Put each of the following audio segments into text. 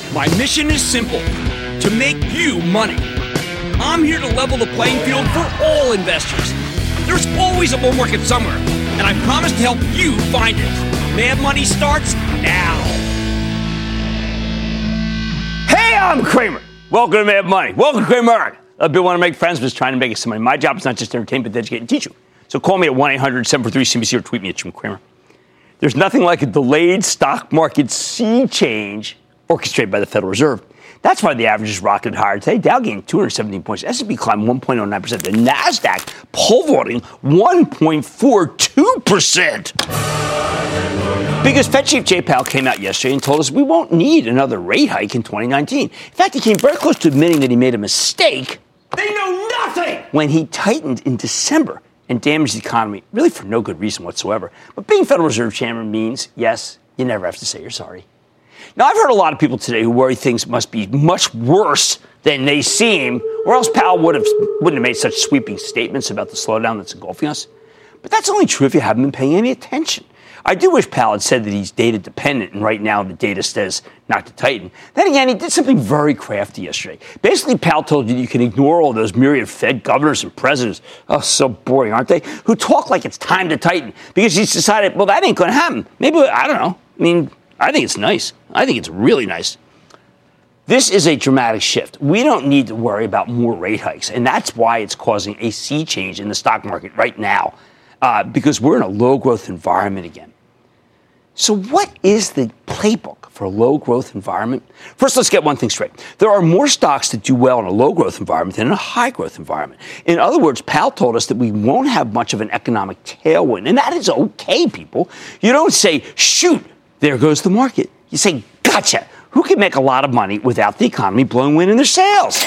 My mission is simple, to make you money. I'm here to level the playing field for all investors. There's always a bull market somewhere, and I promise to help you find it. Mad Money starts now. Hey, I'm Cramer. Welcome to Mad Money. Welcome to Cramer. I've been wanting to make friends, but just trying to make some money. My job is not just to entertain, but to educate and teach you. So call me at 1-800-743-CBC or tweet me at Jim Cramer. There's nothing like a delayed stock market sea change orchestrated by the Federal Reserve. That's why the average is rocketed higher today. Dow gained 217 points. S&P climbed 1.09%. The NASDAQ pole vaulting 1.42%. Because Fed Chief Jay Powell came out yesterday and told us we won't need another rate hike in 2019. In fact, he came very close to admitting that he made a mistake. They know nothing! When he tightened in December and damaged the economy, really for no good reason whatsoever. But being Federal Reserve Chairman means, yes, you never have to say you're sorry. Now, I've heard a lot of people today who worry things must be much worse than they seem, or else Powell wouldn't have made such sweeping statements about the slowdown that's engulfing us. But that's only true if you haven't been paying any attention. I do wish Powell had said that he's data dependent, and right now the data says not to tighten. Then again, he did something very crafty yesterday. Basically, Powell told you can ignore all those myriad Fed governors and presidents. Oh, so boring, aren't they? Who talk like it's time to tighten because he's decided, well, that ain't going to happen. Maybe, I don't know. I mean, I think it's nice. I think it's really nice. This is a dramatic shift. We don't need to worry about more rate hikes, and that's why it's causing a sea change in the stock market right now, because we're in a low-growth environment again. So what is the playbook for a low-growth environment? First, let's get one thing straight. There are more stocks that do well in a low-growth environment than in a high-growth environment. In other words, Powell told us that we won't have much of an economic tailwind, and that is okay, people. You don't say, shoot, there goes the market. You say, gotcha. Who can make a lot of money without the economy blowing wind in their sails?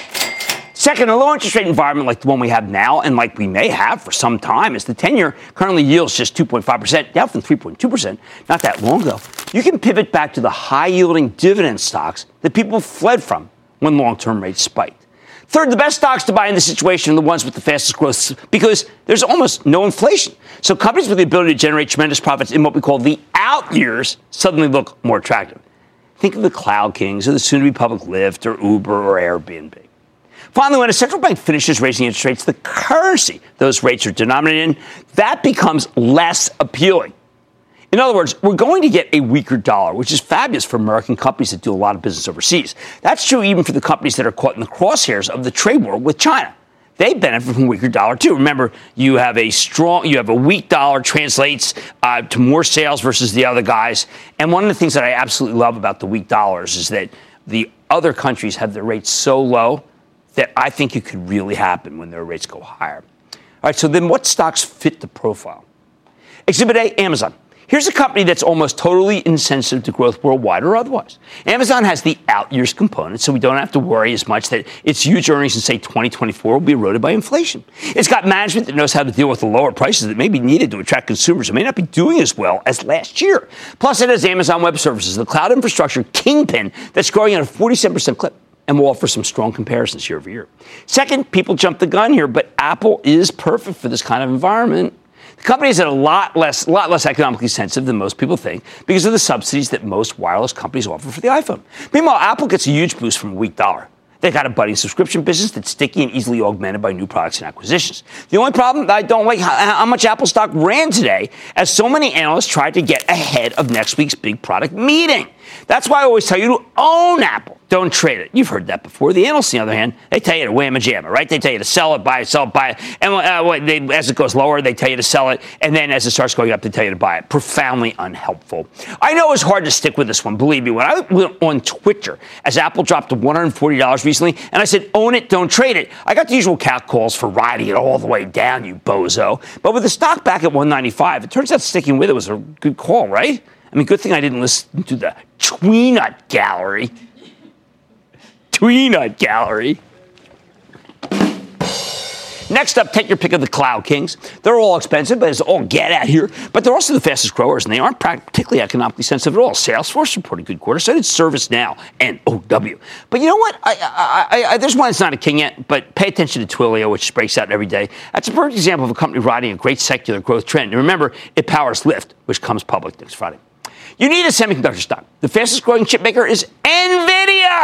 Second, a low interest rate environment like the one we have now and like we may have for some time, as the 10-year currently yields just 2.5%, down from 3.2% not that long ago. You can pivot back to the high-yielding dividend stocks that people fled from when long-term rates spiked. Third, the best stocks to buy in this situation are the ones with the fastest growth because there's almost no inflation. So companies with the ability to generate tremendous profits in what we call the out years suddenly look more attractive. Think of the Cloud Kings or the soon-to-be public Lyft or Uber or Airbnb. Finally, when a central bank finishes raising interest rates, the currency those rates are denominated in, that becomes less appealing. In other words, we're going to get a weaker dollar, which is fabulous for American companies that do a lot of business overseas. That's true even for the companies that are caught in the crosshairs of the trade war with China. They benefit from a weaker dollar, too. Remember, you have a weak dollar translates to more sales versus the other guys. And one of the things that I absolutely love about the weak dollars is that the other countries have their rates so low that I think it could really happen when their rates go higher. All right, so then what stocks fit the profile? Exhibit A, Amazon. Here's a company that's almost totally insensitive to growth worldwide or otherwise. Amazon has the out years component, so we don't have to worry as much that its huge earnings in, say, 2024 will be eroded by inflation. It's got management that knows how to deal with the lower prices that may be needed to attract consumers who may not be doing as well as last year. Plus, it has Amazon Web Services, the cloud infrastructure kingpin that's growing at a 47% clip. And we'll offer some strong comparisons year over year. Second, people jump the gun here, but Apple is perfect for this kind of environment. The company is a lot less economically sensitive than most people think because of the subsidies that most wireless companies offer for the iPhone. Meanwhile, Apple gets a huge boost from a weak dollar. They got a budding subscription business that's sticky and easily augmented by new products and acquisitions. The only problem, I don't like how much Apple stock ran today, as so many analysts tried to get ahead of next week's big product meeting. That's why I always tell you to own Apple. Don't trade it. You've heard that before. The analysts, on the other hand, they tell you to whamma jamma, right? They tell you to sell it, buy it, sell it, buy it. And as it goes lower, they tell you to sell it. And then as it starts going up, they tell you to buy it. Profoundly unhelpful. I know it's hard to stick with this one. Believe me, when I went on Twitter, as Apple dropped to $140 recently, and I said, own it, don't trade it, I got the usual cat calls for riding it all the way down, you bozo. But with the stock back at $195, it turns out sticking with it was a good call, right? I mean, good thing I didn't listen to the Tweenut Gallery. Tweenut Gallery. Next up, take your pick of the Cloud Kings. They're all expensive, but it's all get at here. But they're also the fastest growers, and they aren't particularly economically sensitive at all. Salesforce reported a good quarter, so did ServiceNow and OW. But you know what? There's one that's not a king yet, but pay attention to Twilio, which breaks out every day. That's a perfect example of a company riding a great secular growth trend. And remember, it powers Lyft, which comes public next Friday. You need a semiconductor stock. The fastest growing chip maker is NVIDIA.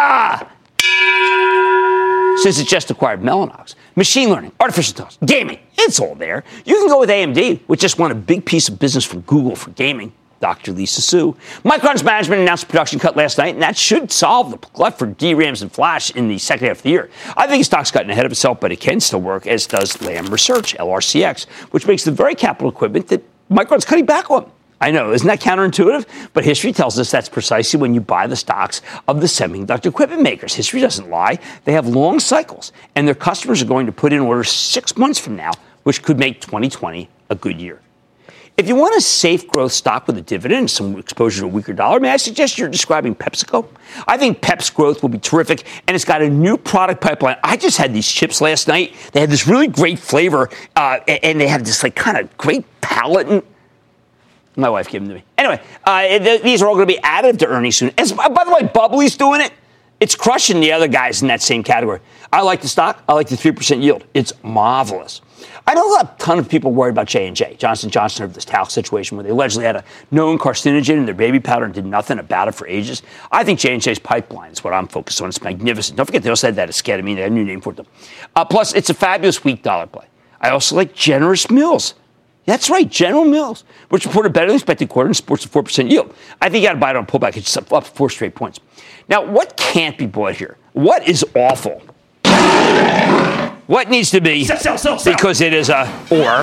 Nvidia! Since it just acquired Mellanox. Machine learning, artificial intelligence, gaming, it's all there. You can go with AMD, which just won a big piece of business from Google for gaming. Dr. Lisa Su. Micron's management announced a production cut last night, and that should solve the glut for DRAMs and flash in the second half of the year. I think stock's gotten ahead of itself, but it can still work, as does Lam Research, LRCX, which makes the very capital equipment that Micron's cutting back on. I know, isn't that counterintuitive? But history tells us that's precisely when you buy the stocks of the semiconductor equipment makers. History doesn't lie. They have long cycles, and their customers are going to put in orders 6 months from now, which could make 2020 a good year. If you want a safe growth stock with a dividend, some exposure to a weaker dollar, may I suggest you're describing PepsiCo? I think Pep's growth will be terrific, and it's got a new product pipeline. I just had these chips last night. They had this really great flavor, and they have this like kind of great palate. And my wife gave them to me. Anyway, these are all going to be additive to earnings soon. And by the way, Bubbly's doing it. It's crushing the other guys in that same category. I like the stock. I like the 3% yield. It's marvelous. I know a ton of people worried about J&J, Johnson & Johnson, over this talc situation where they allegedly had a known carcinogen in their baby powder and did nothing about it for ages. I think J&J's pipeline is what I'm focused on. It's magnificent. Don't forget they also had that esketamine. They had a new name for them. Plus, it's a fabulous weak dollar play. I also like Generous Mills. That's right, General Mills, which reported better than expected quarter and sports a 4% yield. I think you got to buy it on pullback. It's up 4 straight points. Now, what can't be bought here? What is awful? What needs to be? Sell. Because it is the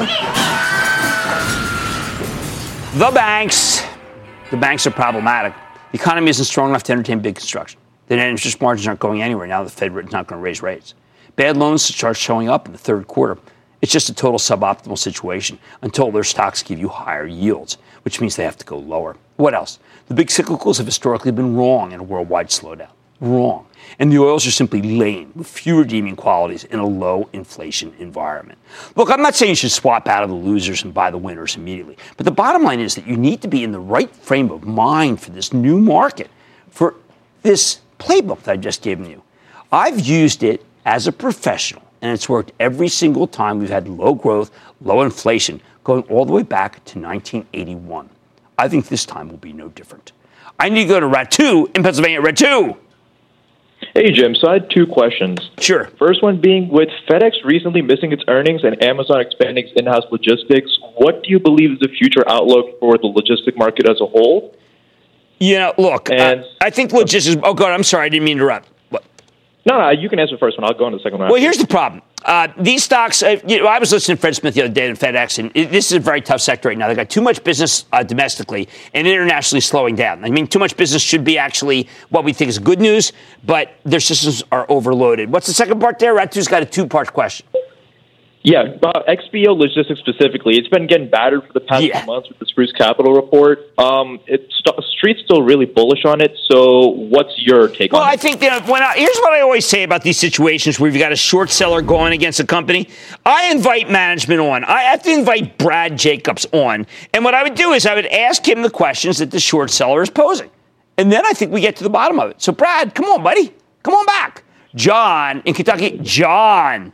banks. The banks are problematic. The economy isn't strong enough to entertain big construction. The net interest margins aren't going anywhere now. The Fed is not going to raise rates. Bad loans start showing up in the third quarter. It's just a total suboptimal situation until their stocks give you higher yields, which means they have to go lower. What else? The big cyclicals have historically been wrong in a worldwide slowdown. Wrong. And the oils are simply lame, with few redeeming qualities in a low inflation environment. Look, I'm not saying you should swap out of the losers and buy the winners immediately. But the bottom line is that you need to be in the right frame of mind for this new market, for this playbook that I've just given you. I've used it as a professional, and it's worked every single time we've had low growth, low inflation, going all the way back to 1981. I think this time will be no different. I need to go to Ratu in Pennsylvania. Ratu! Hey, Jim. So I had 2 questions. Sure. First one being, with FedEx recently missing its earnings and Amazon expanding its in-house logistics, what do you believe is the future outlook for the logistic market as a whole? Yeah, look, I think logistics... Oh, God, I'm sorry. I didn't mean to interrupt. What? No, you can answer the first one. I'll go on to the second one. Well, here's the problem. These stocks, I was listening to Fred Smith the other day in FedEx, and this is a very tough sector right now. They've got too much business domestically and internationally slowing down. I mean, too much business should be actually what we think is good news, but their systems are overloaded. What's the second part there? Ratu's got a 2-part question. Yeah, about XPO Logistics specifically. It's been getting battered for the past few months with the Spruce Capital report. Street's still really bullish on it, so what's your take on it? Well, I think that here's what I always say about these situations where you've got a short seller going against a company. I invite management on. I have to invite Brad Jacobs on. And what I would do is I would ask him the questions that the short seller is posing. And then I think we get to the bottom of it. So, Brad, come on, buddy. Come on back. John in Kentucky. John.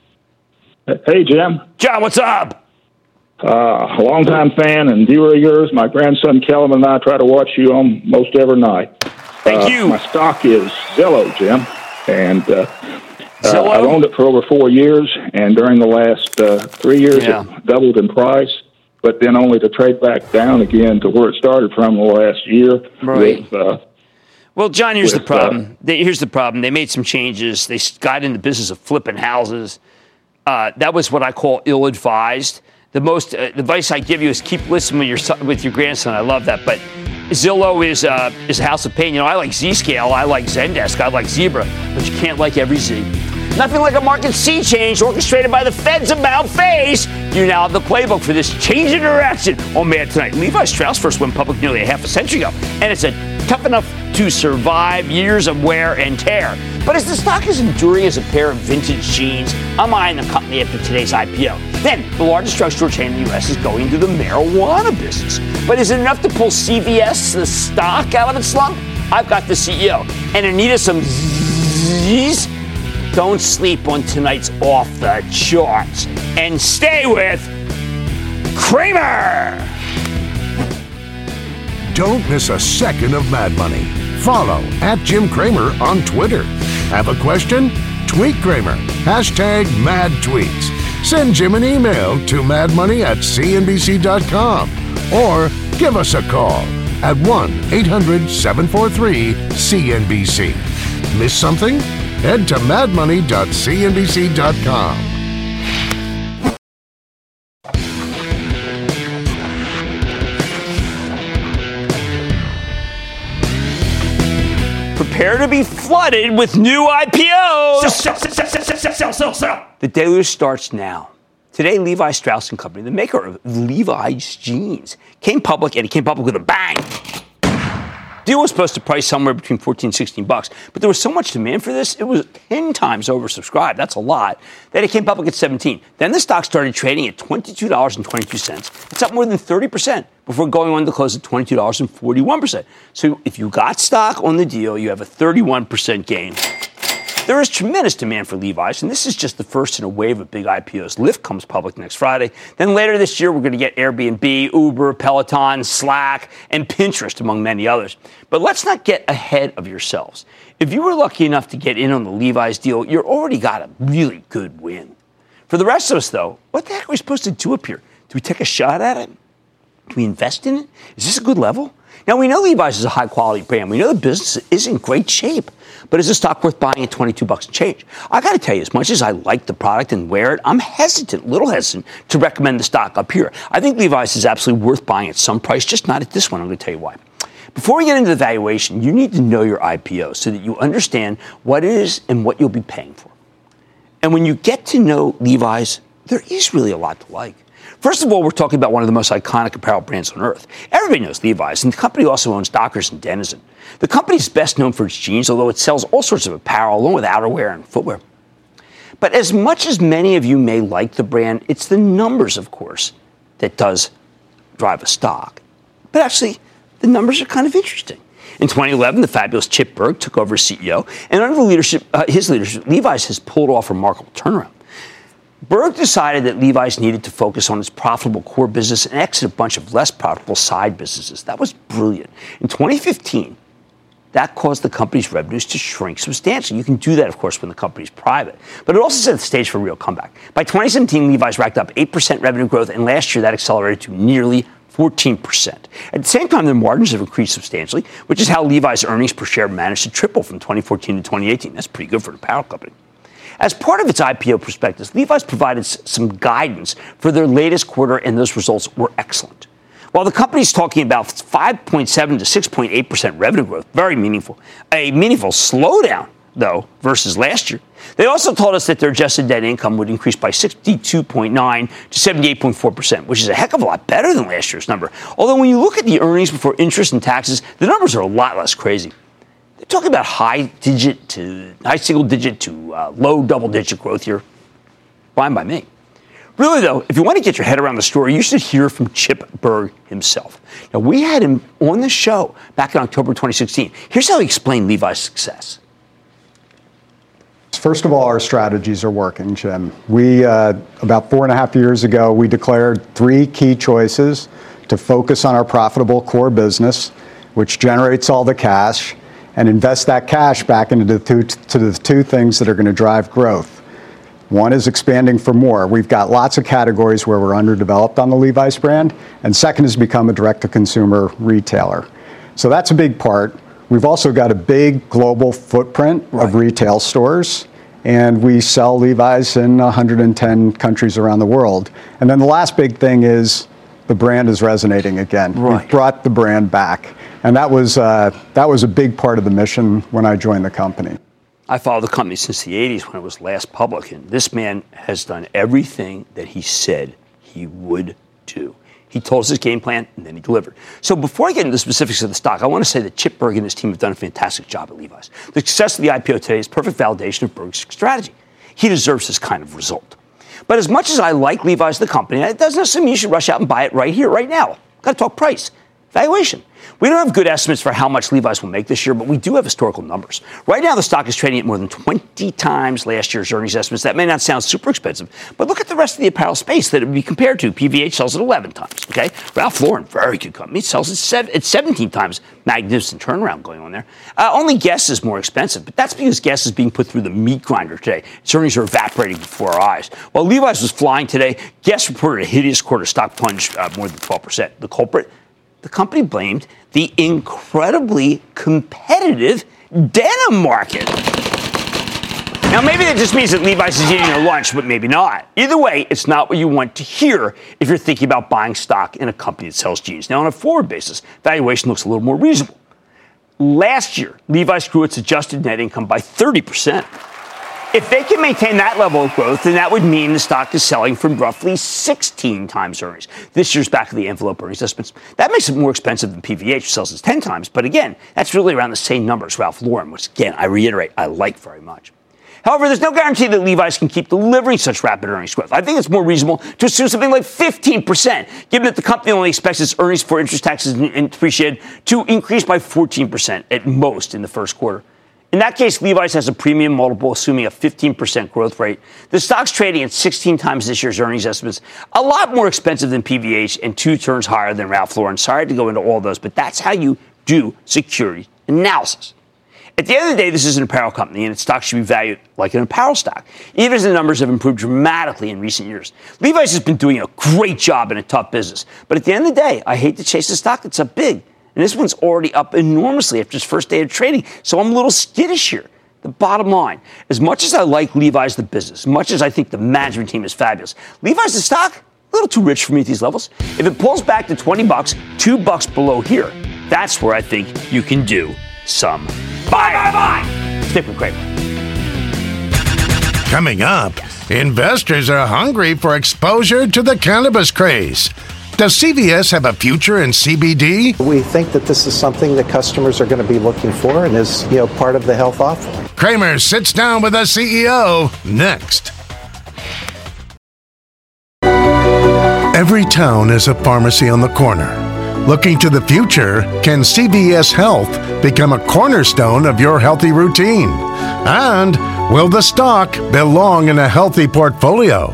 Hey, Jim. John, what's up? A longtime fan and viewer of yours. My grandson, Kelvin, and I try to watch you on most every night. Thank you. My stock is Zillow, Jim. And Zillow? I've owned it for over 4 years, and during the last 3 years, it doubled in price, but then only to trade back down again to where it started from the last year. Right. Well, John, here's the problem. Here's the problem. They made some changes. They got in the business of flipping houses. That was what I call ill-advised. The most advice I give you is keep listening with your grandson. I love that. But Zillow is a house of pain. You know, I like Zscaler, I like Zendesk, I like Zebra, but you can't like every Z. Nothing like a market sea change orchestrated by the Fed's about face. You now have the playbook for this change in direction. Oh, man, tonight, Levi Strauss first went public nearly a half a century ago, and it's tough enough to survive years of wear and tear. But as the stock is enduring as a pair of vintage jeans, I'm eyeing the company after today's IPO. Then, the largest drugstore chain in the U.S. is going into the marijuana business. But is it enough to pull CVS, the stock, out of its slump? I've got the CEO. And Anita, some Z's. Don't sleep on tonight's off the charts. And stay with Cramer. Don't miss a second of Mad Money. Follow @JimCramer on Twitter. Have a question? Tweet Cramer. #MadTweets. Send Jim an email to madmoney@cnbc.com or give us a call at 1-800-743-CNBC. Miss something? Head to madmoney.cnbc.com. Prepare to be flooded with new IPOs. Sell. The deluge starts now. Today, Levi Strauss & Company, the maker of Levi's jeans, came public, and it came public with a bang. Deal was supposed to price somewhere between $14 and $16, but there was so much demand for this, it was 10 times oversubscribed. That's a lot. Then it came public at $17. Then the stock started trading at $22.22. It's up more than 30% before going on to close at $22.41. So if you got stock on the deal, you have a 31% gain. There is tremendous demand for Levi's, and this is just the first in a wave of big IPOs. Lyft comes public next Friday. Then later this year, we're going to get Airbnb, Uber, Peloton, Slack, and Pinterest, among many others. But let's not get ahead of yourselves. If you were lucky enough to get in on the Levi's deal, you already got a really good win. For the rest of us, though, what the heck are we supposed to do up here? Do we take a shot at it? Do we invest in it? Is this a good level? Now, we know Levi's is a high-quality brand. We know the business is in great shape. But is the stock worth buying at $22 and change? I got to tell you, as much as I like the product and wear it, I'm a little hesitant to recommend the stock up here. I think Levi's is absolutely worth buying at some price, just not at this one. I'm going to tell you why. Before we get into the valuation, you need to know your IPO so that you understand what it is and what you'll be paying for. And when you get to know Levi's, there is really a lot to like. First of all, we're talking about one of the most iconic apparel brands on earth. Everybody knows Levi's, and the company also owns Dockers and Denizen. The company is best known for its jeans, although it sells all sorts of apparel, along with outerwear and footwear. But as much as many of you may like the brand, it's the numbers, of course, that does drive a stock. But actually, the numbers are kind of interesting. In 2011, the fabulous Chip Bergh took over as CEO, and under his leadership, Levi's has pulled off a remarkable turnaround. Bergh decided that Levi's needed to focus on its profitable core business and exit a bunch of less profitable side businesses. That was brilliant. In 2015, that caused the company's revenues to shrink substantially. You can do that, of course, when the company's private. But it also set the stage for a real comeback. By 2017, Levi's racked up 8% revenue growth, and last year that accelerated to nearly 14%. At the same time, their margins have increased substantially, which is how Levi's earnings per share managed to triple from 2014 to 2018. That's pretty good for an apparel company. As part of its IPO prospectus, Levi's provided some guidance for their latest quarter, and those results were excellent. While the company's talking about 5.7 to 6.8% revenue growth, very meaningful, a meaningful slowdown, though, versus last year, they also told us that their adjusted net income would increase by 62.9 to 78.4%, which is a heck of a lot better than last year's number. Although when you look at the earnings before interest and taxes, the numbers are a lot less crazy. They're talking about high single digit to low double digit growth here. Fine by me. Really, though, if you want to get your head around the story, you should hear from Chip Bergh himself. Now, we had him on the show back in October 2016. Here's how he explained Levi's success. First of all, our strategies are working, Jim. We, about 4.5 years ago, we declared 3 key choices to focus on our profitable core business, which generates all the cash, and invest that cash back into the two things that are going to drive growth. One is expanding for more. We've got lots of categories where we're underdeveloped on the Levi's brand. And second is become a direct-to-consumer retailer. So that's a big part. We've also got a big global footprint of retail stores. And we sell Levi's in 110 countries around the world. And then the last big thing is the brand is resonating again. We've brought the brand back. And that was a big part of the mission when I joined the company. I followed the company since the 80s when it was last public, and this man has done everything that he said he would do. He told us his game plan, and then he delivered. So before I get into the specifics of the stock, I want to say that Chip Bergh and his team have done a fantastic job at Levi's. The success of the IPO today is perfect validation of Bergh's strategy. He deserves this kind of result. But as much as I like Levi's, the company, it doesn't necessarily mean you should rush out and buy it right here, right now. Got to talk price. Valuation. We don't have good estimates for how much Levi's will make this year, but we do have historical numbers. Right now, the stock is trading at more than 20 times last year's earnings estimates. That may not sound super expensive, but look at the rest of the apparel space that it would be compared to. PVH sells at 11 times, okay? Ralph Lauren, very good company, sells at 17 times. Magnificent turnaround going on there. Only Guess is more expensive, but that's because Guess is being put through the meat grinder today. Its earnings are evaporating before our eyes. While Levi's was flying today, Guess reported a hideous quarter. Stock plunged more than 12%. The culprit? The company blamed the incredibly competitive denim market. Now, maybe that just means that Levi's is eating their lunch, but maybe not. Either way, it's not what you want to hear if you're thinking about buying stock in a company that sells jeans. Now, on a forward basis, valuation looks a little more reasonable. Last year, Levi's grew its adjusted net income by 30%. If they can maintain that level of growth, then that would mean the stock is selling for roughly 16 times earnings. This year's back of the envelope earnings estimates. That makes it more expensive than PVH, which sells at 10 times. But again, that's really around the same number as Ralph Lauren, which again, I reiterate, I like very much. However, there's no guarantee that Levi's can keep delivering such rapid earnings growth. I think it's more reasonable to assume something like 15%, given that the company only expects its earnings before interest, taxes, and depreciation to increase by 14% at most in the first quarter. In that case, Levi's has a premium multiple, assuming a 15% growth rate. The stock's trading at 16 times this year's earnings estimates, a lot more expensive than PVH and 2 turns higher than Ralph Lauren. Sorry to go into all those, but that's how you do security analysis. At the end of the day, this is an apparel company, and its stock should be valued like an apparel stock, even as the numbers have improved dramatically in recent years. Levi's has been doing a great job in a tough business, but at the end of the day, I hate to chase a stock that's up big. And this one's already up enormously after its first day of trading, so I'm a little skittish here. The bottom line, as much as I like Levi's the business, as much as I think the management team is fabulous, Levi's the stock, a little too rich for me at these levels. If it pulls back to $20, $2 below here, that's where I think you can do some buy. Stick with Cramer. Coming up, investors are hungry for exposure to the cannabis craze. Does CVS have a future in CBD? We think that this is something that customers are going to be looking for and is, part of the health offering. Cramer sits down with the CEO next. Every town is a pharmacy on the corner. Looking to the future, can CVS Health become a cornerstone of your healthy routine? And will the stock belong in a healthy portfolio?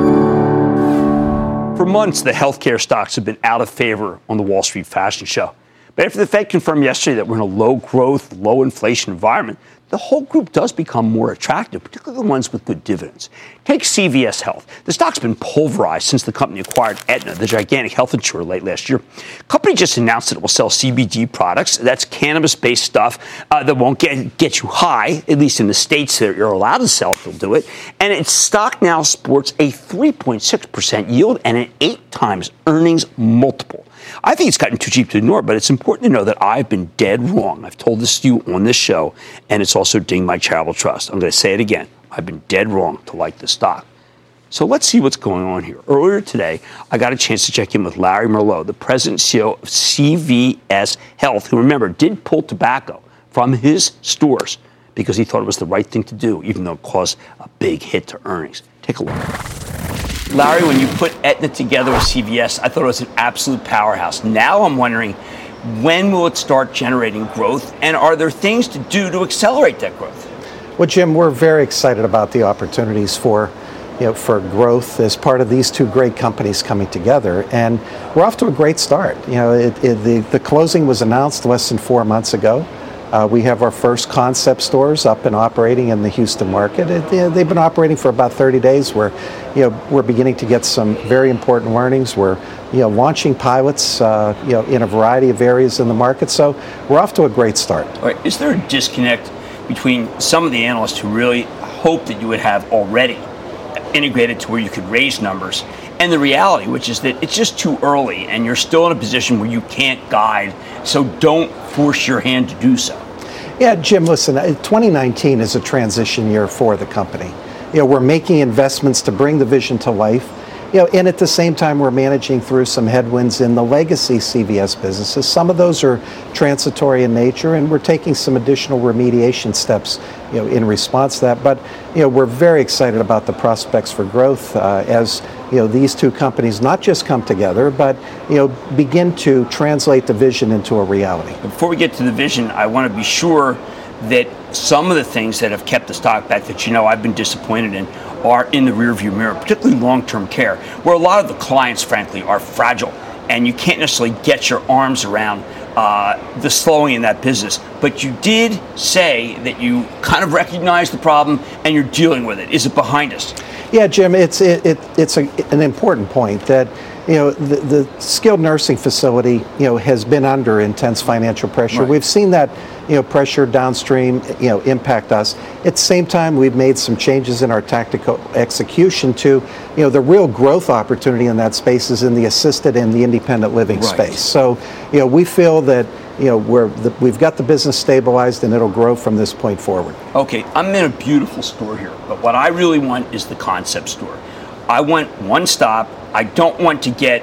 For months, the healthcare stocks have been out of favor on the Wall Street fashion show. But after the Fed confirmed yesterday that we're in a low-growth, low-inflation environment, the whole group does become more attractive, particularly the ones with good dividends. Take CVS Health. The stock's been pulverized since the company acquired Aetna, the gigantic health insurer, late last year. The company just announced that it will sell CBD products. That's cannabis-based stuff that won't get you high, at least in the states that you're allowed to sell it, they'll do it. And its stock now sports a 3.6% yield and an 8 times earnings multiple. I think it's gotten too cheap to ignore, but it's important to know that I've been dead wrong. I've told this to you on this show, and it's also dinged my charitable trust. I'm going to say it again. I've been dead wrong to like the stock. So let's see what's going on here. Earlier today, I got a chance to check in with Larry Merlo, the president and CEO of CVS Health, who, remember, did pull tobacco from his stores because he thought it was the right thing to do, even though it caused a big hit to earnings. Take a look. Larry, when you put Aetna together with CVS, I thought it was an absolute powerhouse. Now I'm wondering, when will it start generating growth, and are there things to do to accelerate that growth? Well, Jim, we're very excited about the opportunities for growth as part of these two great companies coming together, and we're off to a great start. The closing was announced less than 4 months ago. We have our first concept stores up and operating in the Houston market. They've been operating for about 30 days. We're beginning to get some very important learnings. We're launching pilots in a variety of areas in the market. So we're off to a great start. All right. Is there a disconnect between some of the analysts who really hope that you would have already integrated to where you could raise numbers and the reality, which is that it's just too early and you're still in a position where you can't guide, so don't force your hand to do so? Yeah, Jim, listen, 2019 is a transition year for the company. We're making investments to bring the vision to life, And at the same time, we're managing through some headwinds in the legacy CVS businesses. Some of those are transitory in nature, and we're taking some additional remediation steps, in response to that. But, we're very excited about the prospects for growth as, these two companies not just come together, but, begin to translate the vision into a reality. Before we get to the vision, I want to be sure that some of the things that have kept the stock back that I've been disappointed in are in the rearview mirror, particularly long-term care, where a lot of the clients, frankly, are fragile, and you can't necessarily get your arms around the slowing in that business. But you did say that you kind of recognize the problem and you're dealing with it. Is it behind us? Yeah, Jim, it's an important point that the skilled nursing facility has been under intense financial pressure. Right. We've seen that pressure downstream impact us. At the same time, we've made some changes in our tactical execution to the real growth opportunity in that space is in the assisted and the independent living space. So we feel that we've got the business stabilized and it'll grow from this point forward. Okay, I'm in a beautiful store here, but what I really want is the concept store. I want one stop. I don't want to get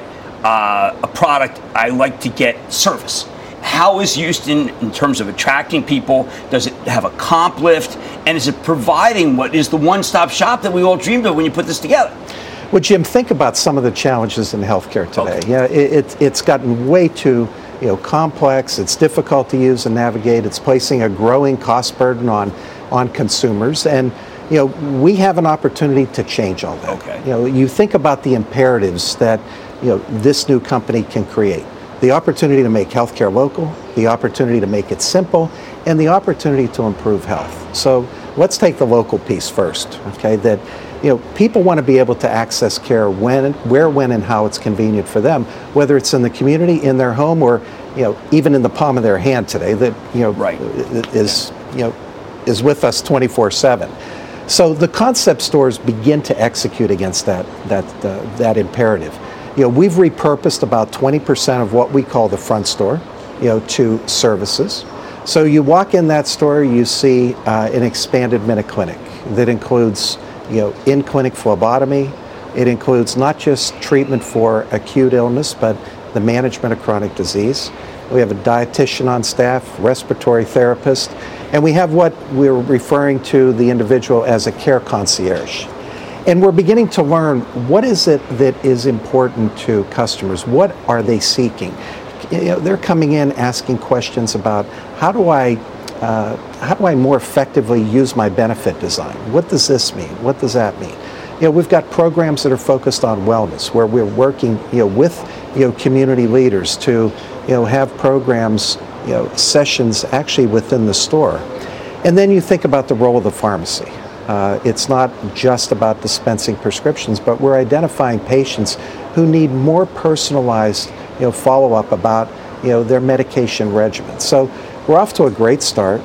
a product. I like to get service. How is Houston in terms of attracting people? Does it have a comp lift? And is it providing what is the one-stop shop that we all dreamed of when you put this together? Well, Jim, think about some of the challenges in healthcare today. Okay. It's gotten way too complex. It's difficult to use and navigate. It's placing a growing cost burden on consumers. And we have an opportunity to change all that. Okay. You think about the imperatives that this new company can create. The opportunity to make healthcare local, the opportunity to make it simple, and the opportunity to improve health. So let's take the local piece first, okay? That people want to be able to access care where, when, and how it's convenient for them, whether it's in the community, in their home, or even in the palm of their hand today. That right. is with us 24/7. So the concept stores begin to execute against that imperative. We've repurposed about 20% of what we call the front store, to services. So you walk in that store, you see an expanded MinuteClinic that includes, in-clinic phlebotomy. It includes not just treatment for acute illness, but the management of chronic disease. We have a dietitian on staff, respiratory therapist, and we have what we're referring to the individual as a care concierge. And we're beginning to learn what is it that is important to customers. What are they seeking? They're coming in asking questions about how do I more effectively use my benefit design? What does this mean? What does that mean? We've got programs that are focused on wellness, where we're working with community leaders to have programs, sessions actually within the store. And then you think about the role of the pharmacy. It's not just about dispensing prescriptions, but we're identifying patients who need more personalized follow-up about their medication regimen. So we're off to a great start.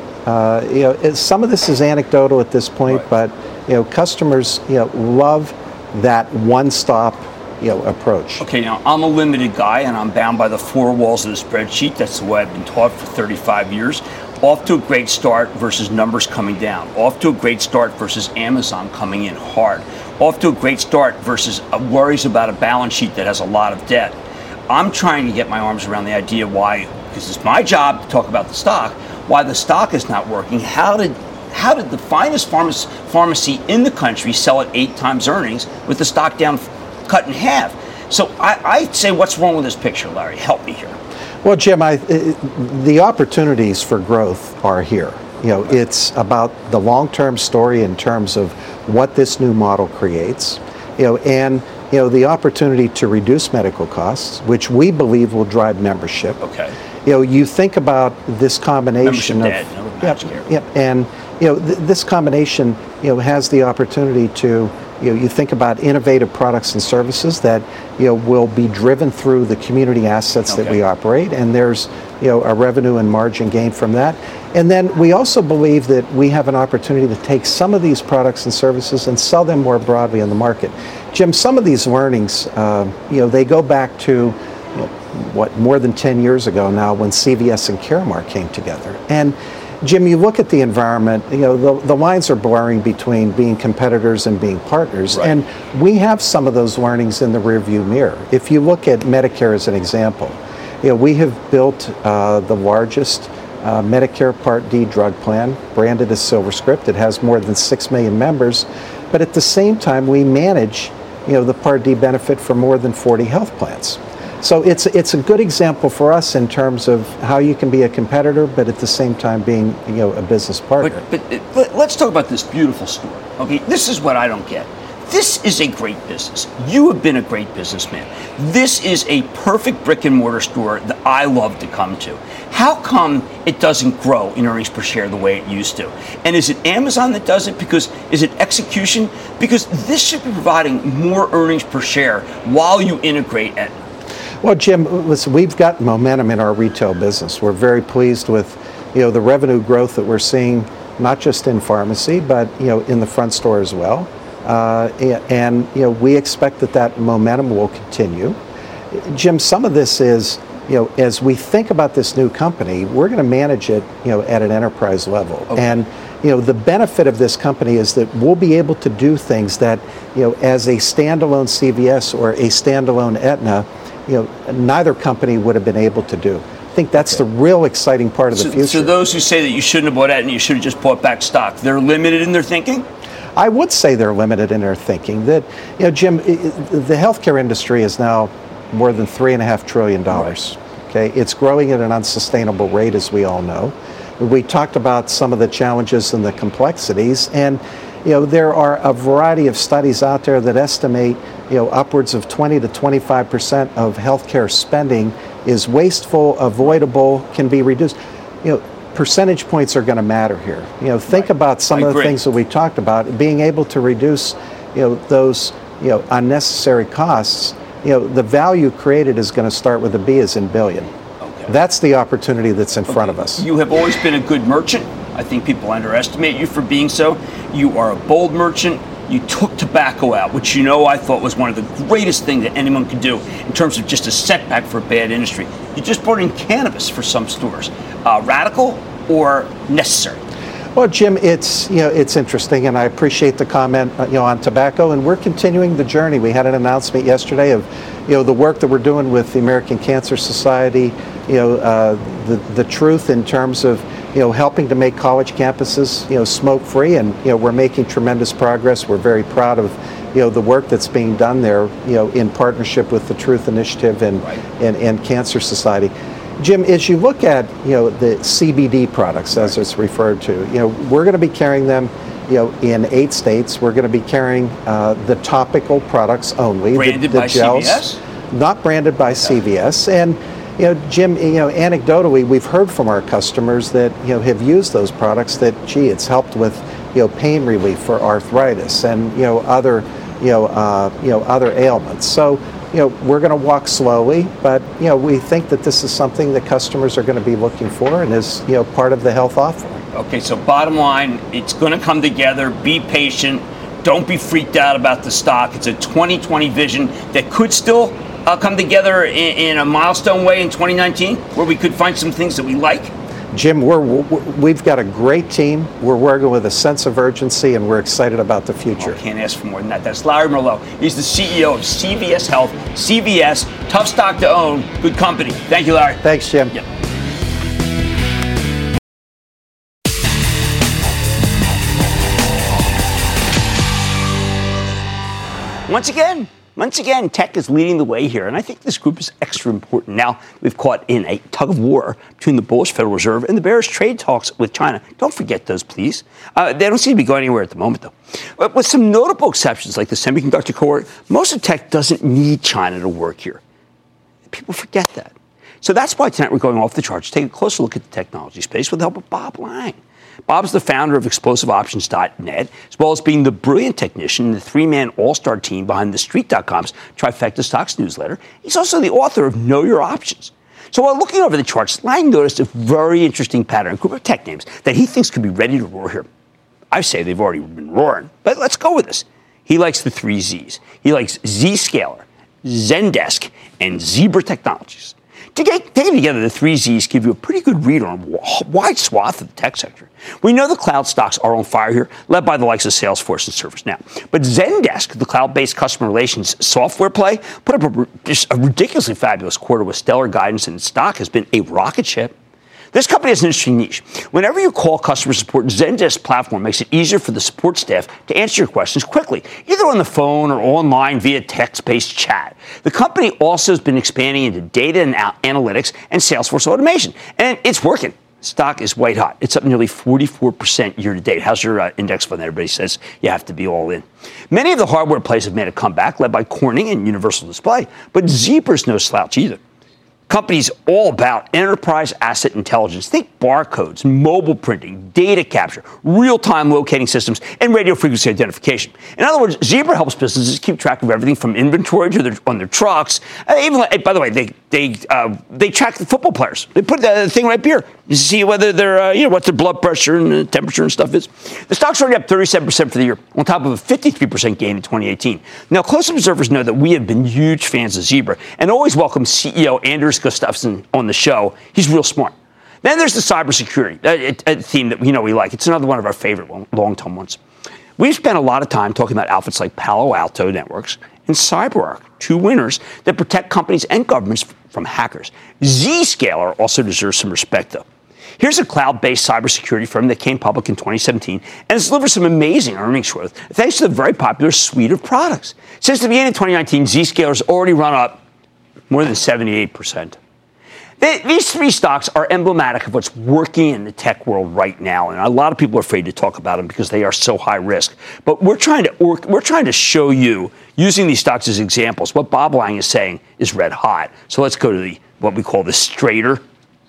Some of this is anecdotal at this point, right. But customers love that one-stop approach. Okay, now I'm a limited guy and I'm bound by the four walls of the spreadsheet. That's the way I've been taught for 35 years. Off to a great start versus numbers coming down. Off to a great start versus Amazon coming in hard. Off to a great start versus worries about a balance sheet that has a lot of debt. I'm trying to get my arms around the idea why, because it's my job to talk about the stock, why the stock is not working. How did the finest pharmacy in the country sell at 8 times earnings with the stock down, cut in half? So I'd say, what's wrong with this picture, Larry? Help me here. Well, Jim, the opportunities for growth are here. It's about the long-term story in terms of what this new model creates, and the opportunity to reduce medical costs, which we believe will drive membership. Okay. You think about this combination and this combination has the opportunity to you think about innovative products and services that will be driven through the community assets that we operate, and there's a revenue and margin gain from that. And then we also believe that we have an opportunity to take some of these products and services and sell them more broadly in the market. Jim, some of these learnings, they go back to more than 10 years ago now when CVS and Caremark came together. And Jim, you look at the environment, the lines are blurring between being competitors and being partners. Right. And we have some of those learnings in the rearview mirror. If you look at Medicare as an example, we have built the largest Medicare Part D drug plan, branded as SilverScript. It has more than 6 million members. But at the same time, we manage, the Part D benefit for more than 40 health plans. So it's a good example for us in terms of how you can be a competitor, but at the same time being a business partner. But let's talk about this beautiful store. Okay, this is what I don't get. This is a great business. You have been a great businessman. This is a perfect brick and mortar store that I love to come to. How come it doesn't grow in earnings per share the way it used to? And is it Amazon that does it? Is it execution? Because this should be providing more earnings per share while you integrate it. Well, Jim, listen, we've got momentum in our retail business. We're very pleased with, the revenue growth that we're seeing, not just in pharmacy, but, in the front store as well. And we expect that momentum will continue. Jim, some of this is, as we think about this new company, we're going to manage it, at an enterprise level. Okay. And, the benefit of this company is that we'll be able to do things that, as a standalone CVS or a standalone Aetna, neither company would have been able to do. I think that's the real exciting part of the future. So those who say that you shouldn't have bought Aetna, you should have just bought back stock, they're limited in their thinking? I would say they're limited in their thinking. That, Jim, the healthcare industry is now more than $3.5 trillion. Right. Okay, it's growing at an unsustainable rate, as we all know. We talked about some of the challenges and the complexities, and there are a variety of studies out there that estimate upwards of 20 to 25% of healthcare spending is wasteful, avoidable, can be reduced. Percentage points are going to matter here. Think about some of the things that we talked about, being able to reduce, those, unnecessary costs. The value created is going to start with a B as in billion. Okay. That's the opportunity that's in front of us. You have always been a good merchant. I think people underestimate you for being so. You are a bold merchant. You took tobacco out, which I thought was one of the greatest things that anyone could do in terms of just a setback for a bad industry. You just brought in cannabis for some stores. Radical or necessary? Well, Jim, it's interesting, and I appreciate the comment on tobacco, and we're continuing the journey. We had an announcement yesterday of the work that we're doing with the American Cancer Society, the truth in terms of helping to make college campuses smoke-free, and we're making tremendous progress. We're very proud of the work that's being done there in partnership with the Truth Initiative and Cancer Society. Jim, as you look at the CBD products, as it's referred to, we're going to be carrying them in 8 states. We're going to be carrying the topical products only, branded the by gels, CVS? Not branded by CVS. And Jim, anecdotally, we've heard from our customers that have used those products that it's helped with pain relief for arthritis and other other ailments. So we're going to walk slowly, but we think that this is something that customers are going to be looking for and is part of the health offering. Okay, so bottom line, it's going to come together. Be patient. Don't be freaked out about the stock. It's a 2020 vision that could still come together in a milestone way in 2019, where we could find some things that we like. Jim, we've got a great team. We're working with a sense of urgency, and we're excited about the future. I can't ask for more than that. That's Larry Merlo. He's the CEO of CVS Health. CVS, tough stock to own, good company. Thank you, Larry. Thanks, Jim. Yep. Once again, tech is leading the way here, and I think this group is extra important. Now, we've caught in a tug of war between the bullish Federal Reserve and the bearish trade talks with China. Don't forget those, please. They don't seem to be going anywhere at the moment, though. But with some notable exceptions, like the semiconductor cohort, most of tech doesn't need China to work here. People forget that. So that's why tonight we're going off the charts to take a closer look at the technology space with the help of Bob Lang. Bob's the founder of ExplosiveOptions.net, as well as being the brilliant technician in the 3-man all-star team behind TheStreet.com's Trifecta Stocks newsletter. He's also the author of Know Your Options. So while looking over the charts, Lang noticed a very interesting pattern, a group of tech names that he thinks could be ready to roar here. I say they've already been roaring, but let's go with this. He likes the 3 Zs. He likes Zscaler, Zendesk, and Zebra Technologies. Taken together, the three Z's give you a pretty good read on a wide swath of the tech sector. We know the cloud stocks are on fire here, led by the likes of Salesforce and ServiceNow. But Zendesk, the cloud-based customer relations software play, put up just a ridiculously fabulous quarter with stellar guidance, and its stock has been a rocket ship. This company has an interesting niche. Whenever you call customer support, Zendesk platform makes it easier for the support staff to answer your questions quickly, either on the phone or online via text-based chat. The company also has been expanding into data and analytics and Salesforce automation, and it's working. Stock is white hot. It's up nearly 44% year to date. How's your index fund? Everybody says you have to be all in. Many of the hardware plays have made a comeback, led by Corning and Universal Display, but Zebra's no slouch either. Companies all about enterprise asset intelligence. Think barcodes, mobile printing, data capture, real-time locating systems, and radio frequency identification. In other words, Zebra helps businesses keep track of everything from inventory to on their trucks. Even, by the way, they track the football players. They put the thing right here. You see whether they're, what their blood pressure and temperature and stuff is. The stock's already up 37% for the year, on top of a 53% gain in 2018. Now, close observers know that we have been huge fans of Zebra and always welcome CEO Anders Gustafsson on the show. He's real smart. Then there's the cybersecurity, a theme that we like. It's another one of our favorite long-term ones. We've spent a lot of time talking about outfits like Palo Alto Networks and CyberArk, two winners that protect companies and governments from hackers. Zscaler also deserves some respect, though. Here's a cloud-based cybersecurity firm that came public in 2017 and has delivered some amazing earnings growth thanks to the very popular suite of products. Since the beginning of 2019, Zscaler's already run up more than 78%. These three stocks are emblematic of what's working in the tech world right now, and a lot of people are afraid to talk about them because they are so high risk. But we're trying to show you, using these stocks as examples, what Bob Lang is saying is red hot. So let's go to what we call the straighter.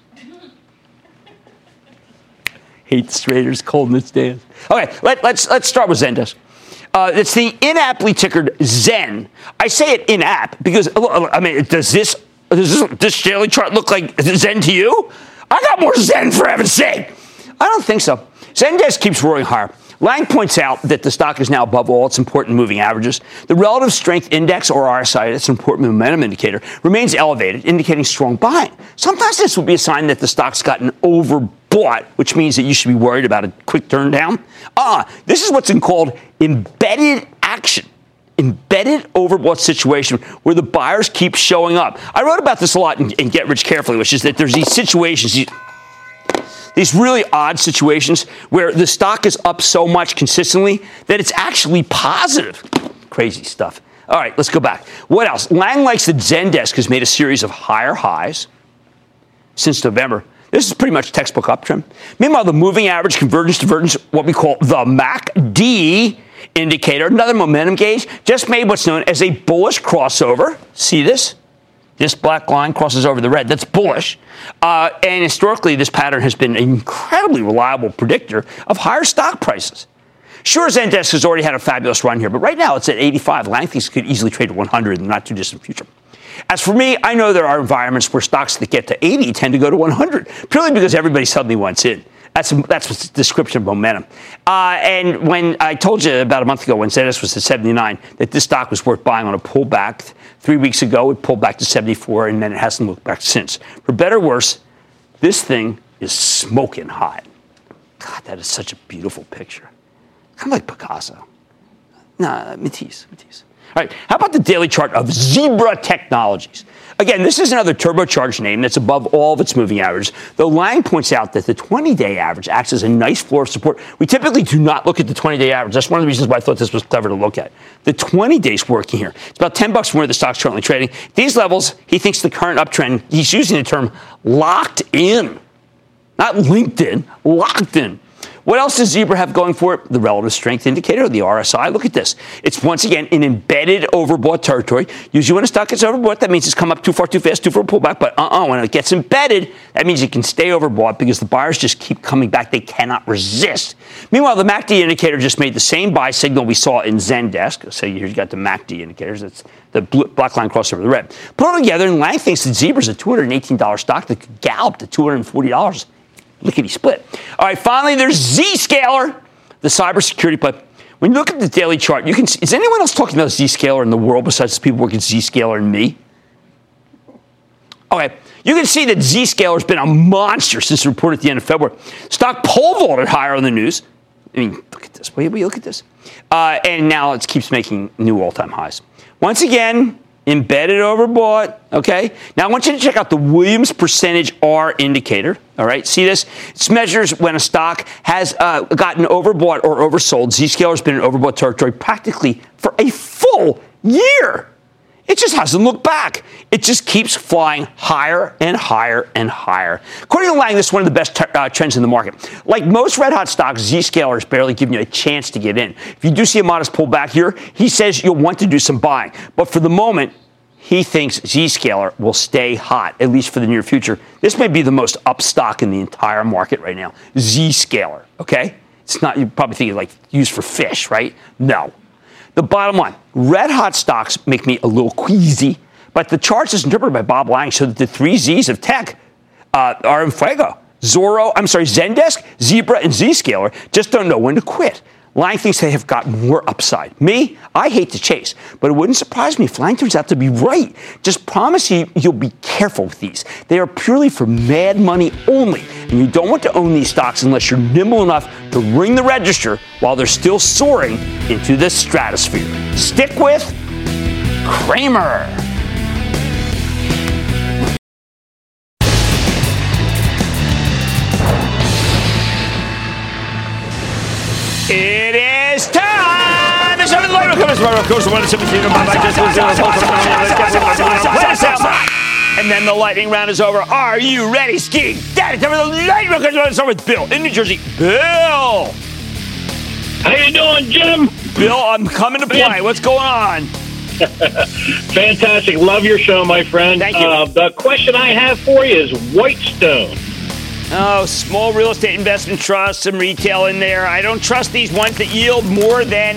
Hate the straighters, cold in its dance. Okay, let's start with Zendesk. It's the inaptly tickered Zen. I say it in-app because, does this daily chart look like Zen to you? I got more Zen, for heaven's sake. I don't think so. Zendesk keeps roaring higher. Lang points out that the stock is now above all its important moving averages. The relative strength index, or RSI, that's an important momentum indicator, remains elevated, indicating strong buying. Sometimes this would be a sign that the stock's gotten overbought, which means that you should be worried about a quick turn down. This is what's called embedded action. Embedded overbought situation where the buyers keep showing up. I wrote about this a lot in Get Rich Carefully, which is that there's these situations, these really odd situations where the stock is up so much consistently that it's actually positive. Crazy stuff. All right, let's go back. What else? Lang likes that Zendesk has made a series of higher highs since November. This is pretty much textbook uptrend. Meanwhile, the moving average divergence, what we call the MACD indicator, another momentum gauge, just made what's known as a bullish crossover. See this? This black line crosses over the red. That's bullish. And historically, this pattern has been an incredibly reliable predictor of higher stock prices. Sure, Zendesk has already had a fabulous run here, but right now it's at 85. Lang thinks it could easily trade to 100 in the not too distant future. As for me, I know there are environments where stocks that get to 80 tend to go to 100, purely because everybody suddenly wants in. That's what's the description of momentum. And when I told you about a month ago when Zendesk was at 79 that this stock was worth buying on a pullback, 3 weeks ago it pulled back to 74 and then it hasn't looked back since. For better or worse, this thing is smoking hot. God, that is such a beautiful picture. Kind of like Picasso. Nah, Matisse. All right, how about the daily chart of Zebra Technologies? Again, this is another turbocharged name that's above all of its moving averages, though Lang points out that the 20-day average acts as a nice floor of support. We typically do not look at the 20-day average. That's one of the reasons why I thought this was clever to look at. The 20-day's working here. It's about $10 from where the stock's currently trading. These levels, he thinks the current uptrend, he's using the term locked in. Not LinkedIn, locked in. What else does Zebra have going for it? The relative strength indicator, the RSI. Look at this. It's once again in embedded overbought territory. Usually when a stock gets overbought, that means it's come up too far too fast, due for a pullback. But when it gets embedded, that means it can stay overbought because the buyers just keep coming back. They cannot resist. Meanwhile, the MACD indicator just made the same buy signal we saw in Zendesk. So here you got the MACD indicators. That's the black line crossed over the red. Put it all together, and Lang thinks that Zebra's a $218 stock that could gallop to $240. Lickety split. All right, finally, there's Zscaler, the cybersecurity play. When you look at the daily chart, you can see, is anyone else talking about Zscaler in the world besides the people working at Zscaler and me? Okay, you can see that Zscaler's been a monster since the report at the end of February. Stock pole vaulted higher on the news. I mean, look at this. Wait, look at this. And now it keeps making new all-time highs. Once again, embedded overbought, okay? Now, I want you to check out the Williams percentage R indicator, all right? See this? It measures when a stock has gotten overbought or oversold. Zscaler's been in overbought territory practically for a full year. It just hasn't looked back. It just keeps flying higher and higher and higher. According to Lang, this is one of the best trends in the market. Like most red-hot stocks, Zscaler is barely giving you a chance to get in. If you do see a modest pullback here, he says you'll want to do some buying. But for the moment, he thinks Zscaler will stay hot, at least for the near future. This may be the most up stock in the entire market right now. Zscaler, okay? It's not, you probably think like used for fish, right? No. The bottom line, red-hot stocks make me a little queasy, but the charts as interpreted by Bob Lang show that the 3 Zs of tech are in fuego. Zendesk, Zebra, and Zscaler just don't know when to quit. Lang thinks they have got more upside. Me, I hate to chase, but it wouldn't surprise me if Lang turns out to be right. Just promise you'll be careful with these. They are purely for mad money only, and you don't want to own these stocks unless you're nimble enough to ring the register while they're still soaring into the stratosphere. Stick with Cramer. It is time! It's time for the light round. And then the lightning round is over. Are you ready, Ski Daddy? Time for the lightning round. Let's start with Bill in New Jersey. Bill! How you doing, Jim? Bill, I'm coming to play. What's going on? Fantastic. Love your show, my friend. Thank you. The question I have for you is Whitestone. Oh, small real estate investment trust, some retail in there. I don't trust these ones that yield more than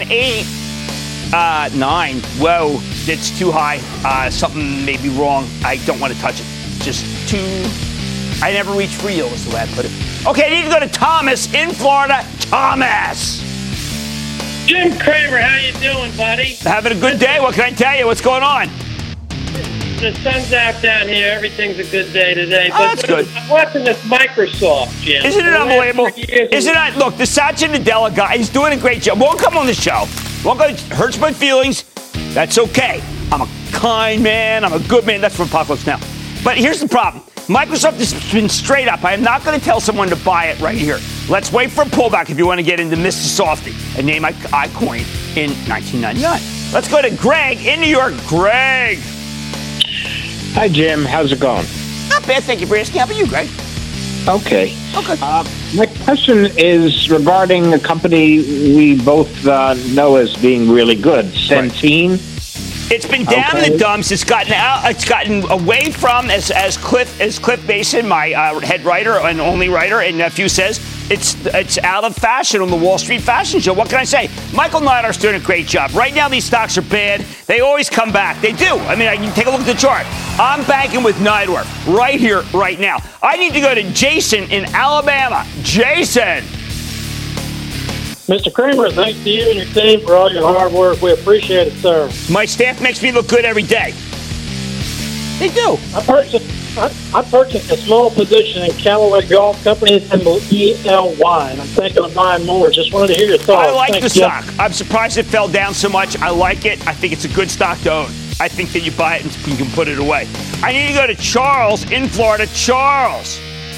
9. Whoa, it's too high. Something may be wrong. I don't want to touch it. Just too. I never reach for yield, is the way I put it. Okay, I need to go to Thomas in Florida. Thomas. Jim Cramer, how you doing, buddy? Having a good day. What can I tell you? What's going on? The sun's out down here. Everything's a good day today. Oh, that's good. I'm watching this Microsoft, Jim. Isn't it unbelievable? Isn't it? Look, the Satya Nadella guy, he's doing a great job. Won't come on the show. Hurts my feelings. That's okay. I'm a kind man. I'm a good man. That's from Apocalypse Now. But here's the problem. Microsoft has been straight up. I am not going to tell someone to buy it right here. Let's wait for a pullback if you want to get into Mr. Softy, a name I coined in 1999. Let's go to Greg in New York. Greg. Hi, Jim. How's it going? Not bad. Thank you for asking. How about you, Greg? Okay. My question is regarding a company we both know as being really good, Centene. It's been down in the dumps. It's gotten out. It's gotten away from as Cliff Basin, my head writer and only writer and nephew says. It's out of fashion on the Wall Street fashion show. What can I say? Michael Neidhart's doing a great job. Right now, these stocks are bad. They always come back. They do. I mean, you take a look at the chart. I'm banking with Neidhart right here, right now. I need to go to Jason in Alabama. Jason. Mr. Cramer, thanks to you and your team for all your hard work. We appreciate it, sir. My staff makes me look good every day. They do. I purchased a small position in Callaway Golf Company, symbol ELY, and I'm thinking of buying more. Just wanted to hear your thoughts. I like Thanks, the stock. I'm surprised it fell down so much. I like it. I think it's a good stock to own. I think that you buy it and you can put it away. I need to go to Charles in Florida. Charles.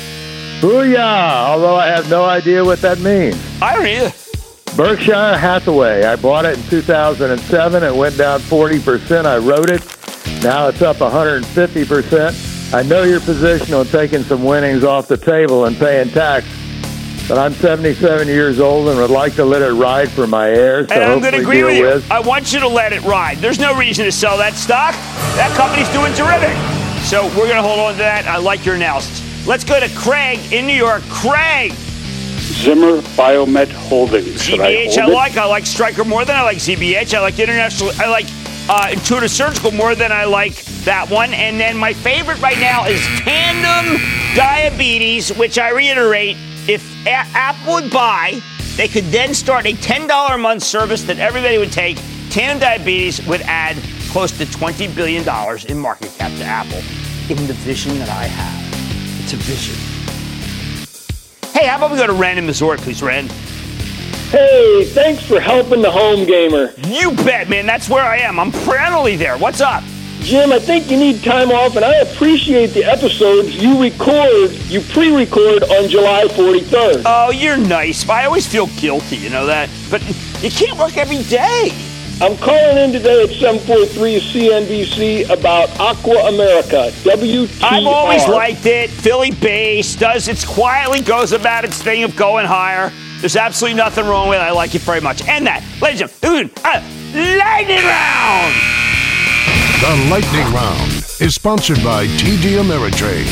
Booyah! Although I have no idea what that means. I don't either. Berkshire Hathaway. I bought it in 2007. It went down 40%. I wrote it. Now it's up 150%. I know your position on taking some winnings off the table and paying tax, but I'm 77 years old and would like to let it ride for my heirs. And I'm going to agree with you. I want you to let it ride. There's no reason to sell that stock. That company's doing terrific. So we're going to hold on to that. I like your analysis. Let's go to Craig in New York. Craig. Zimmer Biomet Holdings. ZBH I like Stryker more than I like ZBH. I like International. I like Intuitive Surgical more than I like that one. And then my favorite right now is Tandem Diabetes, which I reiterate, if Apple would buy, they could then start a $10 a month service that everybody would take. Tandem Diabetes would add close to $20 billion in market cap to Apple. in the vision that I have. It's a vision. Hey, how about we go to Ren in Missouri, please, Ren? Hey, thanks for helping the home gamer. You bet, man. That's where I am. I'm perennially there. What's up? Jim, I think you need time off, and I appreciate the episodes you pre-record on July 43rd. Oh, you're nice, but I always feel guilty, you know that? But you can't work every day. I'm calling in today at 743 CNBC about Aqua America, WTR. I've always liked it. Philly-based, quietly goes about its thing of going higher. There's absolutely nothing wrong with it. I like it very much. And that, ladies and gentlemen, Lightning Round! The Lightning Round is sponsored by TD Ameritrade.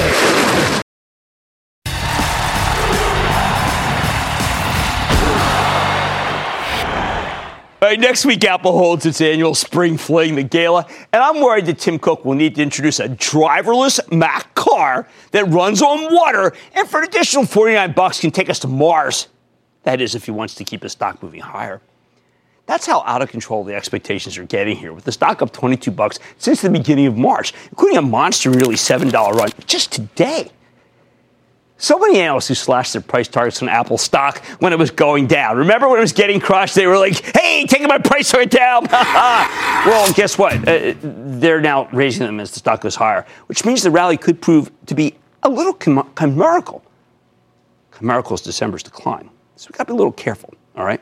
All right, next week, Apple holds its annual Spring Fling, the gala, and I'm worried that Tim Cook will need to introduce a driverless Mac car that runs on water and for an additional $49 can take us to Mars. That is, if he wants to keep his stock moving higher. That's how out of control the expectations are getting here, with the stock up $22 since the beginning of March, including a monster nearly $7 run just today. So many analysts who slashed their price targets on Apple stock when it was going down. Remember when it was getting crushed? They were like, hey, taking my price target down. Well, guess what? They're now raising them as the stock goes higher, which means the rally could prove to be a little chimerical. Chimerical is December's decline. So we've got to be a little careful, all right?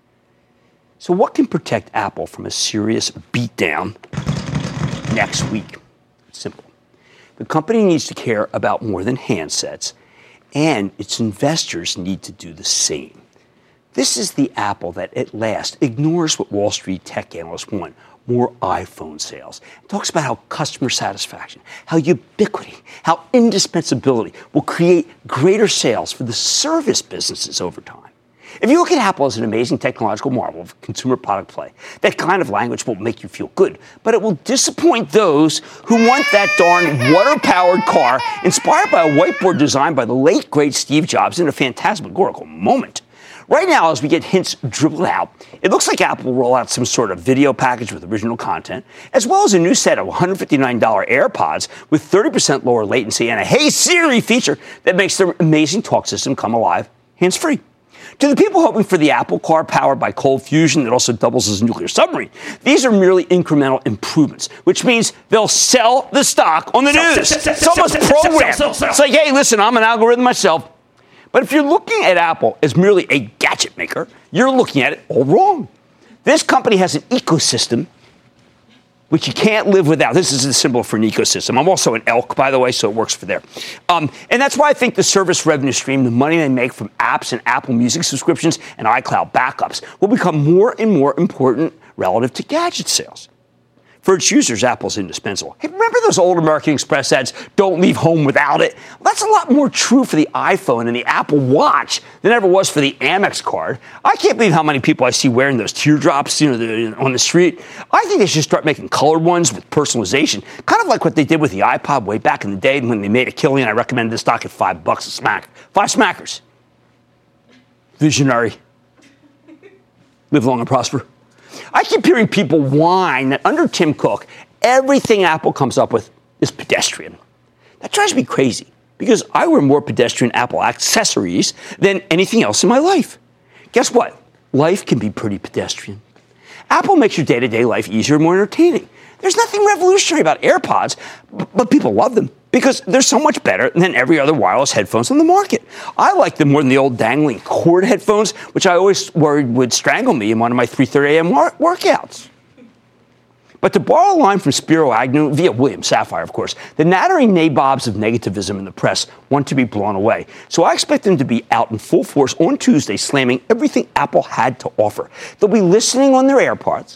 So what can protect Apple from a serious beatdown next week? It's simple. The company needs to care about more than handsets, and its investors need to do the same. This is the Apple that at last ignores what Wall Street tech analysts want, more iPhone sales. It talks about how customer satisfaction, how ubiquity, how indispensability will create greater sales for the service businesses over time. If you look at Apple as an amazing technological marvel of consumer product play, that kind of language will make you feel good, but it will disappoint those who want that darn water-powered car inspired by a whiteboard designed by the late, great Steve Jobs in a phantasmagorical moment. Right now, as we get hints dribbled out, it looks like Apple will roll out some sort of video package with original content, as well as a new set of $159 AirPods with 30% lower latency and a Hey Siri feature that makes their amazing talk system come alive hands-free. To the people hoping for the Apple car powered by cold fusion that also doubles as a nuclear submarine, these are merely incremental improvements, which means they'll sell the stock on the news. It's almost programmed. It's like, hey, listen, I'm an algorithm myself. But if you're looking at Apple as merely a gadget maker, you're looking at it all wrong. This company has an ecosystem which you can't live without. This is a symbol for an ecosystem. I'm also an elk, by the way, so it works for there. And that's why I think the service revenue stream, the money they make from apps and Apple Music subscriptions and iCloud backups, will become more and more important relative to gadget sales. For its users, Apple's indispensable. Hey, remember those old American Express ads, don't leave home without it? Well, that's a lot more true for the iPhone and the Apple Watch than ever was for the Amex card. I can't believe how many people I see wearing those teardrops, on the street. I think they should start making colored ones with personalization, kind of like what they did with the iPod way back in the day when they made a killing. I recommended the stock at $5 a smack. 5 smackers. Visionary. Live long and prosper. I keep hearing people whine that under Tim Cook, everything Apple comes up with is pedestrian. That drives me crazy because I wear more pedestrian Apple accessories than anything else in my life. Guess what? Life can be pretty pedestrian. Apple makes your day-to-day life easier and more entertaining. There's nothing revolutionary about AirPods, but people love them because they're so much better than every other wireless headphones on the market. I like them more than the old dangling cord headphones, which I always worried would strangle me in one of my 3:30 a.m. workouts. But to borrow a line from Spiro Agnew, via William Safire, of course, the nattering nabobs of negativism in the press want to be blown away. So I expect them to be out in full force on Tuesday, slamming everything Apple had to offer. They'll be listening on their AirPods,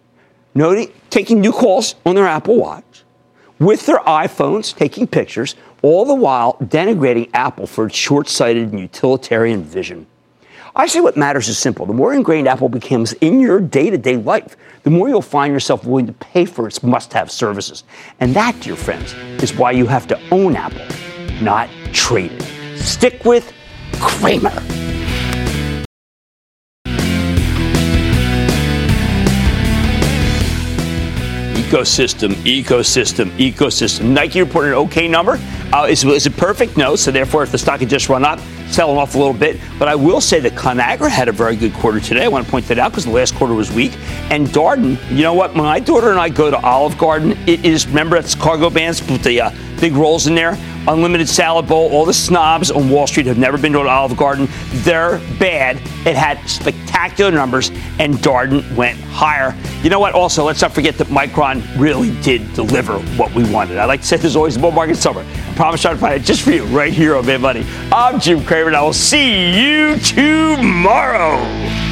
taking new calls on their Apple Watch, with their iPhones, taking pictures, all the while denigrating Apple for its short-sighted and utilitarian vision. I say what matters is simple. The more ingrained Apple becomes in your day-to-day life, the more you'll find yourself willing to pay for its must-have services. And that, dear friends, is why you have to own Apple, not trade it. Stick with Cramer. ecosystem. Nike reported an okay number. Is it perfect? No. So therefore, if the stock had just run up, selling off a little bit. But I will say that ConAgra had a very good quarter today. I want to point that out because the last quarter was weak. And Darden, you know what? When my daughter and I go to Olive Garden, it is, remember it's cargo bands with the big rolls in there? Unlimited salad bowl. All the snobs on Wall Street have never been to an Olive Garden. They're bad. It had spectacular numbers, and Darden went higher. You know what? Also, let's not forget that Micron really did deliver what we wanted. I like to say there's always a bull market somewhere. I promise I'll find it just for you right here on Mad Money. I'm Jim Cramer, and I will see you tomorrow.